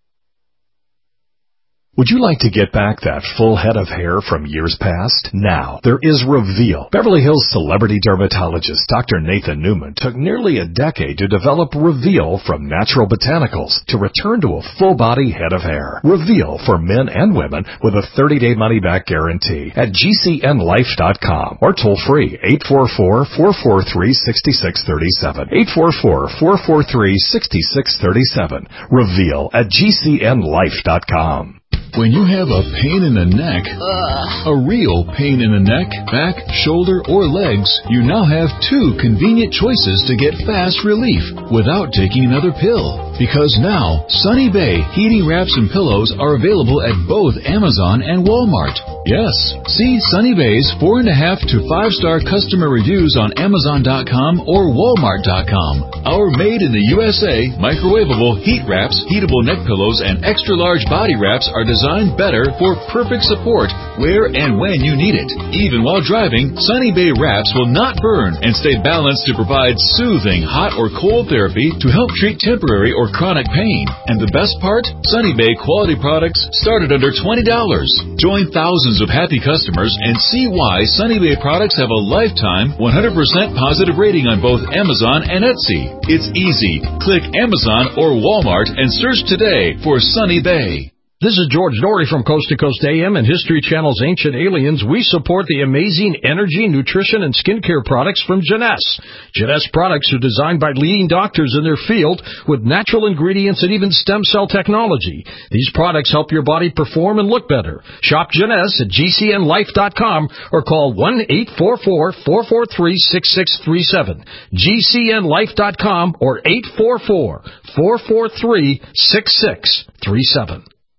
Would you like to get back that full head of hair from years past? Now, there is Reveal. Beverly Hills celebrity dermatologist Doctor Nathan Newman took nearly a decade to develop Reveal from natural botanicals to return to a full-body head of hair. Reveal for men and women with a thirty-day money-back guarantee at G C N life dot com or toll-free eight four four, four four three, six six three seven. eight four four, four four three, six six three seven. Reveal at G C N life dot com. When you have a pain in the neck, Ugh. a real pain in the neck, back, shoulder, or legs, you now have two convenient choices to get fast relief without taking another pill. Because now, Sunny Bay heating wraps and pillows are available at both Amazon and Walmart. Yes, see Sunny Bay's four and a half to five star customer reviews on Amazon dot com or Walmart dot com. Our made in the U S A microwavable heat wraps, heatable neck pillows, and extra large body wraps are designed better for perfect support where and when you need it. Even while driving, Sunny Bay wraps will not burn and stay balanced to provide soothing hot or cold therapy to help treat temporary or chronic pain. And the best part? Sunny Bay quality products start at under twenty dollars. Join thousands of happy customers and see why Sunny Bay products have a lifetime one hundred percent positive rating on both Amazon and Etsy. It's easy. Click Amazon or Walmart and search today for Sunny Bay. This is George Doherty from Coast to Coast A M and History Channel's Ancient Aliens. We support the amazing energy, nutrition, and skincare products from Jeunesse. Jeunesse products are designed by leading doctors in their field with natural ingredients and even stem cell technology. These products help your body perform and look better. Shop Jeunesse at G C N life dot com or call one eight four four, four four three, six six three seven. G C N life dot com or eight four four, four four three, six six three seven.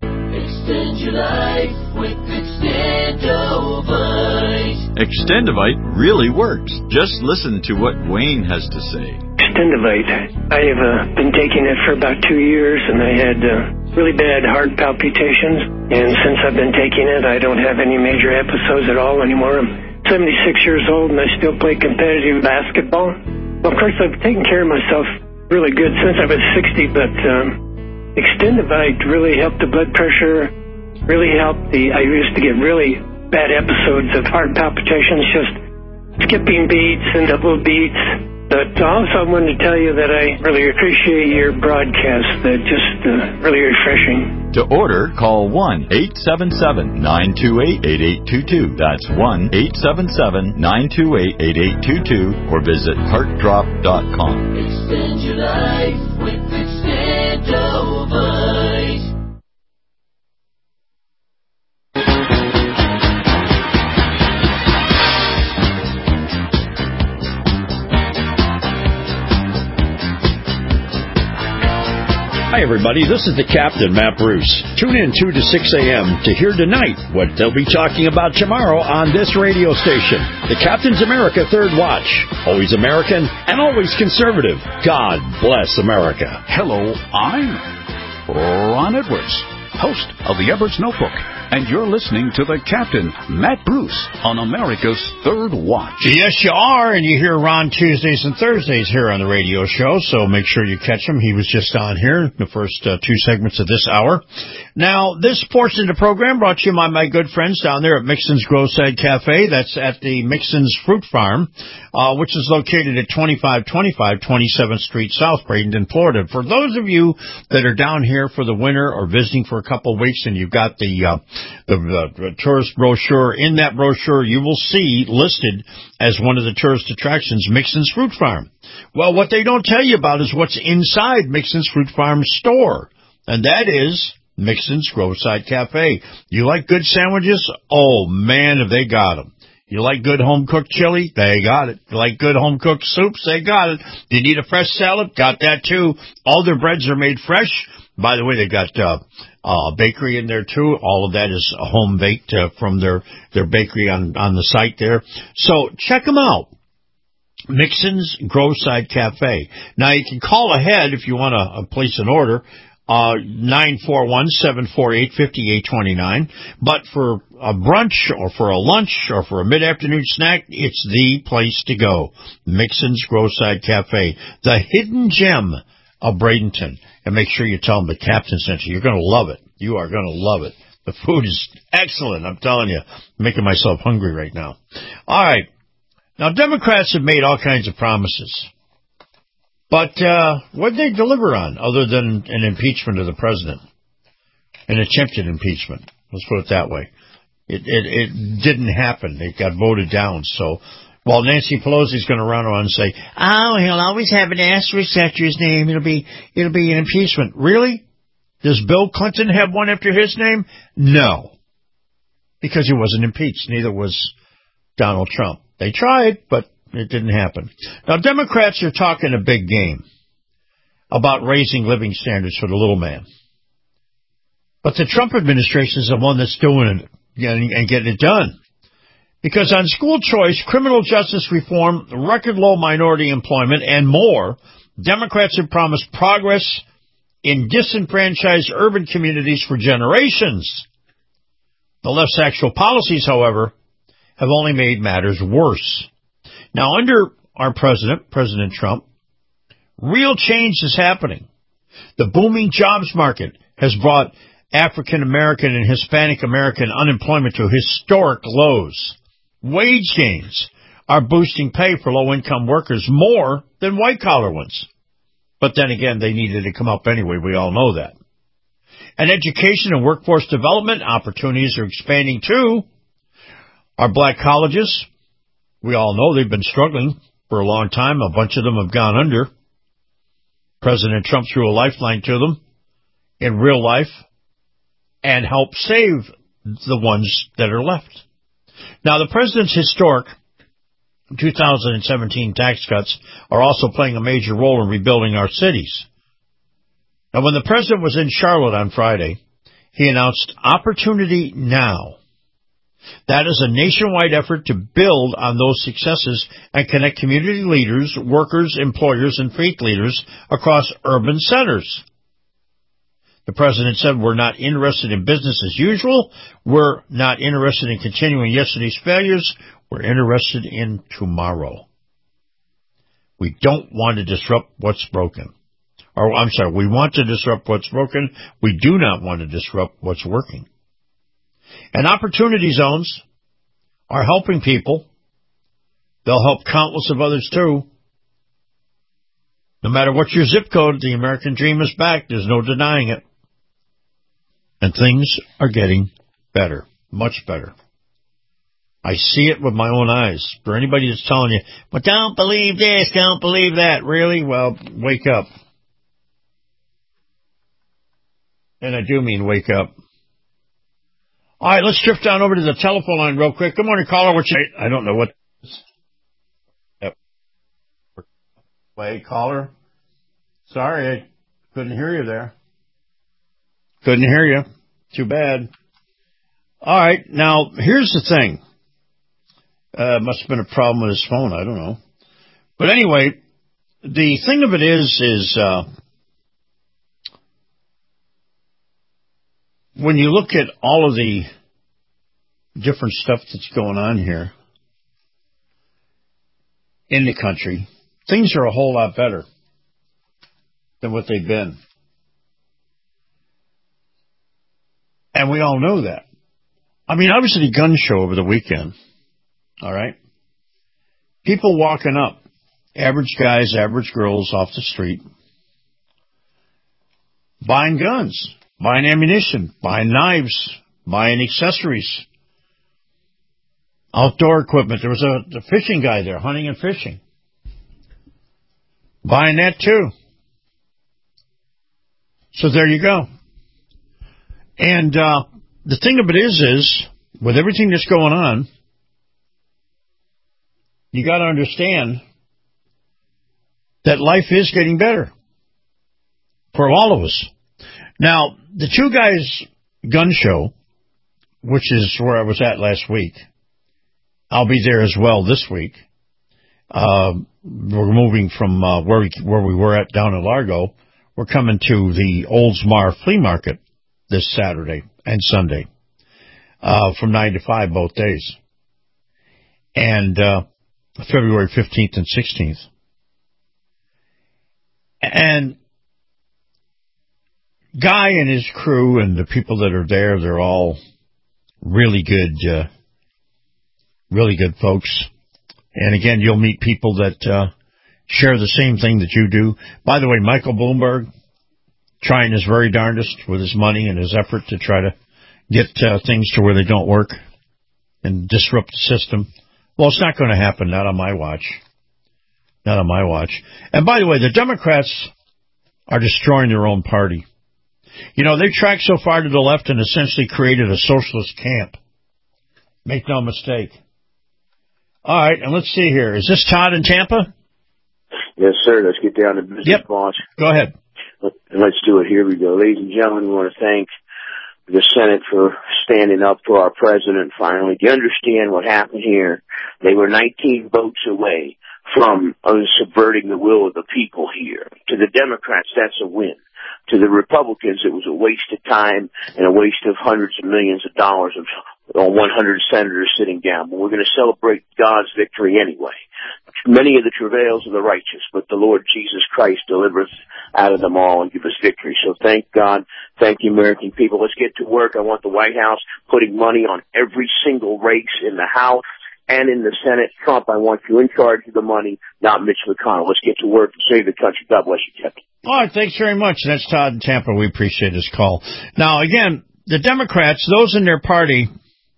Extend your life with Extendovite. Extendovite really works. Just listen to what Wayne has to say. Extendovite. I have uh, been taking it for about two years, and I had uh, really bad heart palpitations. And since I've been taking it, I don't have any major episodes at all anymore. I'm seventy-six years old, and I still play competitive basketball. Well, of course, I've taken care of myself really good since I was sixty, but um, Extendovite really helped the blood pressure, really helped the, I used to get really bad episodes of heart palpitations, just skipping beats and double beats. But also I wanted to tell you that I really appreciate your broadcast, that just uh, really refreshing. To order, call one eight seven seven, nine two eight, eight eight two two. That's one eight seven seven, nine two eight, eight eight two two or visit heart drop dot com. Extend your life with Extendovite. Hi, everybody. This is the Captain, Matt Bruce. Tune in two to six a.m. to hear tonight what they'll be talking about tomorrow on this radio station. The Captain's America Third Watch. Always American and always conservative. God bless America. Hello, I'm Ron Edwards, host of the Edwards Notebook. And you're listening to the Captain, Matt Bruce, on America's Third Watch. Yes, you are, and you hear Ron Tuesdays and Thursdays here on the radio show, so make sure you catch him. He was just on here, the first uh, two segments of this hour. Now, this portion of the program brought to you by my good friends down there at Mixon's Grow-Side Cafe. That's at the Mixon's Fruit Farm, uh, which is located at twenty-five twenty-five twenty-seventh Street South, Bradenton, Florida. For those of you that are down here for the winter or visiting for a couple of weeks and you've got the... Uh, The, the, the tourist brochure. In that brochure, you will see listed as one of the tourist attractions, Mixon's Fruit Farm. Well, what they don't tell you about is what's inside Mixon's Fruit Farm store, and that is Mixon's Grow-Side Cafe. You like good sandwiches? Oh, man, have they got them. You like good home-cooked chili? They got it. You like good home-cooked soups? They got it. You need a fresh salad? Got that, too. All their breads are made fresh. By the way, they got uh, uh, bakery in there, too. All of that is home-baked uh, from their, their bakery on, on the site there. So check them out. Mixon's Groveside Cafe. Now, you can call ahead if you want to uh, place an order. Uh, nine four one, seven four eight, five eight two nine. But for a brunch or for a lunch or for a mid-afternoon snack, it's the place to go. Mixon's Groveside Cafe, the hidden gem of Bradenton. And make sure you tell them the captain sent you. You're going to love it. You are going to love it. The food is excellent. I'm telling you. I'm making myself hungry right now. All right. Now, Democrats have made all kinds of promises. But uh, what did they deliver on other than an impeachment of the president? An attempted impeachment. Let's put it that way. It, it, it didn't happen. It got voted down. So while Nancy Pelosi's going to run around and say, oh, he'll always have an asterisk after his name. It'll be, it'll be an impeachment. Really? Does Bill Clinton have one after his name? No. Because he wasn't impeached. Neither was Donald Trump. They tried, but it didn't happen. Now, Democrats are talking a big game about raising living standards for the little man. But the Trump administration is the one that's doing it and getting it done. Because on school choice, criminal justice reform, record low minority employment, and more, Democrats have promised progress in disenfranchised urban communities for generations. The left's actual policies, however, have only made matters worse. Now, under our president, President Trump, real change is happening. The booming jobs market has brought African American and Hispanic American unemployment to historic lows. Wage gains are boosting pay for low-income workers more than white-collar ones. But then again, they needed to come up anyway. We all know that. And education and workforce development opportunities are expanding too. Our black colleges, we all know they've been struggling for a long time. A bunch of them have gone under. President Trump threw a lifeline to them in real life and helped save the ones that are left. Now, the president's historic two thousand seventeen tax cuts are also playing a major role in rebuilding our cities. Now, when the president was in Charlotte on Friday, he announced Opportunity Now. That is a nationwide effort to build on those successes and connect community leaders, workers, employers, and faith leaders across urban centers. The president said, we're not interested in business as usual. We're not interested in continuing yesterday's failures. We're interested in tomorrow. We don't want to disrupt what's broken. Or, I'm sorry, we want to disrupt what's broken. We do not want to disrupt what's working. And opportunity zones are helping people. They'll help countless of others, too. No matter what your zip code, the American dream is back. There's no denying it. And things are getting better, much better. I see it with my own eyes. For anybody that's telling you, but don't believe this, don't believe that. Really? Well, wake up. And I do mean wake up. All right, let's drift down over to the telephone line real quick. Good morning, caller. What's your... I don't know what... Yep. Wait, caller. Sorry, I couldn't hear you there. Couldn't hear you. Too bad. All right, now, here's the thing. Uh, must have been a problem with his phone. I don't know. But anyway, the thing of it is, is uh, when you look at all of the different stuff that's going on here in the country, things are a whole lot better than what they've been. And we all know that. I mean, I was at a gun show over the weekend. All right? People walking up, average guys, average girls off the street, buying guns, buying ammunition, buying knives, buying accessories, outdoor equipment. There was a, a fishing guy there, hunting and fishing. Buying that too. So there you go. And uh, the thing of it is, is with everything that's going on, you got to understand that life is getting better for all of us. Now, the Two Guys Gun Show, which is where I was at last week, I'll be there as well this week. Uh, we're moving from uh, where we where we were at down in Largo. We're coming to the Oldsmar Flea Market this Saturday and Sunday uh, from nine to five both days. And uh, February fifteenth and sixteenth. And Guy and his crew and the people that are there, they're all really good, uh, really good folks. And again, you'll meet people that uh, share the same thing that you do. By the way, Michael Bloomberg trying his very darndest with his money and his effort to try to get uh, things to where they don't work and disrupt the system. Well, it's not going to happen, not on my watch. Not on my watch. And by the way, the Democrats are destroying their own party. You know, they've tracked so far to the left and essentially created a socialist camp. Make no mistake. All right, and let's see here. Is this Todd in Tampa? Yes, sir. Let's get down to business, yep. boss. Go ahead. Let's do it. Here we go. Ladies and gentlemen, we want to thank the Senate for standing up for our president finally. Do you understand what happened here? They were nineteen votes away from uh, subverting the will of the people here. To the Democrats, that's a win. To the Republicans, it was a waste of time and a waste of hundreds of millions of dollars of on one hundred senators sitting down. But we're going to celebrate God's victory anyway. Many of the travails of the righteous, but the Lord Jesus Christ delivereth out of them all and give us victory. So thank God. Thank the American people. Let's get to work. I want the White House putting money on every single race in the House and in the Senate. Trump, I want you in charge of the money, not Mitch McConnell. Let's get to work and save the country. God bless you, Captain. All right, thanks very much. That's Todd in Tampa. We appreciate his call. Now, again, the Democrats, those in their party,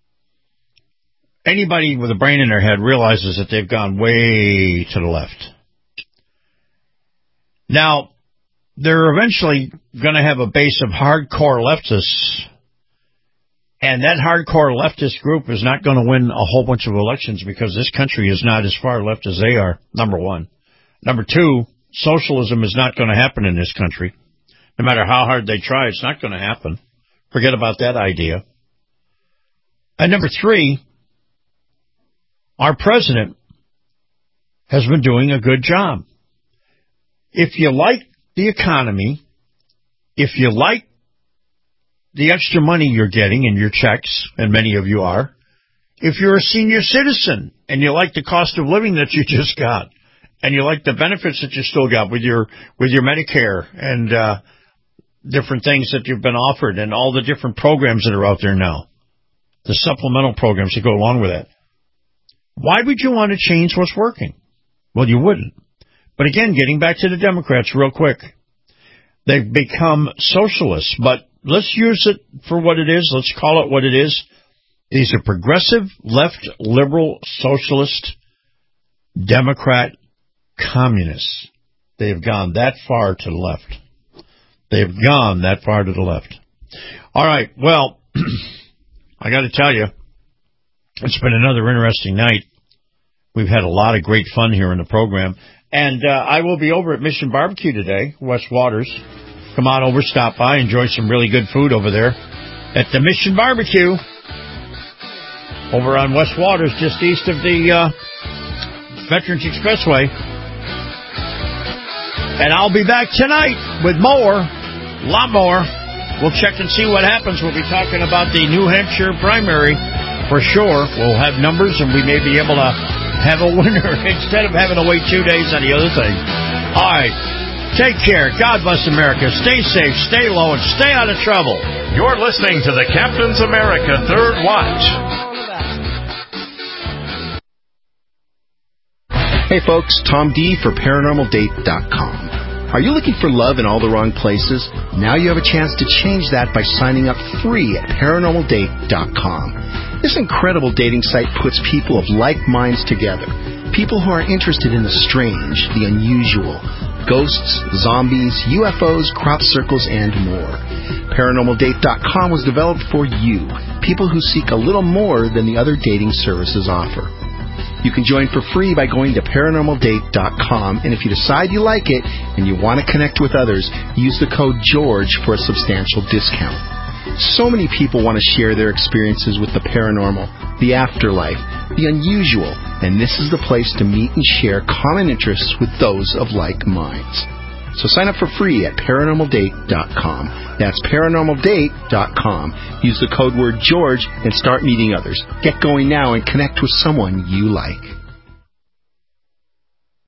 anybody with a brain in their head realizes that they've gone way to the left. Now, they're eventually going to have a base of hardcore leftists, and that hardcore leftist group is not going to win a whole bunch of elections because this country is not as far left as they are, number one. Number two, socialism is not going to happen in this country. No matter how hard they try, it's not going to happen. Forget about that idea. And number three, our president has been doing a good job. If you like the economy, if you like the extra money you're getting in your checks, and many of you are, if you're a senior citizen and you like the cost of living that you just got, and you like the benefits that you still got with your with your Medicare and uh, different things that you've been offered and all the different programs that are out there now, the supplemental programs that go along with that, why would you want to change what's working? Well, you wouldn't. But again, getting back to the Democrats real quick, they've become socialists, but let's use it for what it is. Let's call it what it is. These are progressive, left, liberal, socialist, Democrat communists. They have gone that far to the left. They have gone that far to the left. All right, well, I got to tell you, it's been another interesting night. We've had a lot of great fun here in the program. And uh, I will be over at Mission Barbecue today, West Waters. Come on over, stop by, enjoy some really good food over there at the Mission Barbecue over on West Waters, just east of the uh, Veterans Expressway. And I'll be back tonight with more, a lot more. We'll check and see what happens. We'll be talking about the New Hampshire primary for sure. We'll have numbers, and we may be able to have a winner instead of having to wait two days on the other thing. All right. Take care. God bless America. Stay safe, stay low, and stay out of trouble. You're listening to the Captain's America Third Watch. Hey folks, Tom D for paranormal date dot com. Are you looking for love in all the wrong places? Now you have a chance to change that by signing up free at paranormal date dot com. This incredible dating site puts people of like minds together. People who are interested in the strange, the unusual, ghosts, zombies, U F Os, crop circles, and more. paranormal date dot com was developed for you, people who seek a little more than the other dating services offer. You can join for free by going to paranormal date dot com, and if you decide you like it and you want to connect with others, use the code GEORGE for a substantial discount. So many people want to share their experiences with the paranormal, the afterlife, the unusual, and this is the place to meet and share common interests with those of like minds. So sign up for free at paranormal date dot com. That's paranormal date dot com. Use the code word GEORGE and start meeting others. Get going now and connect with someone you like.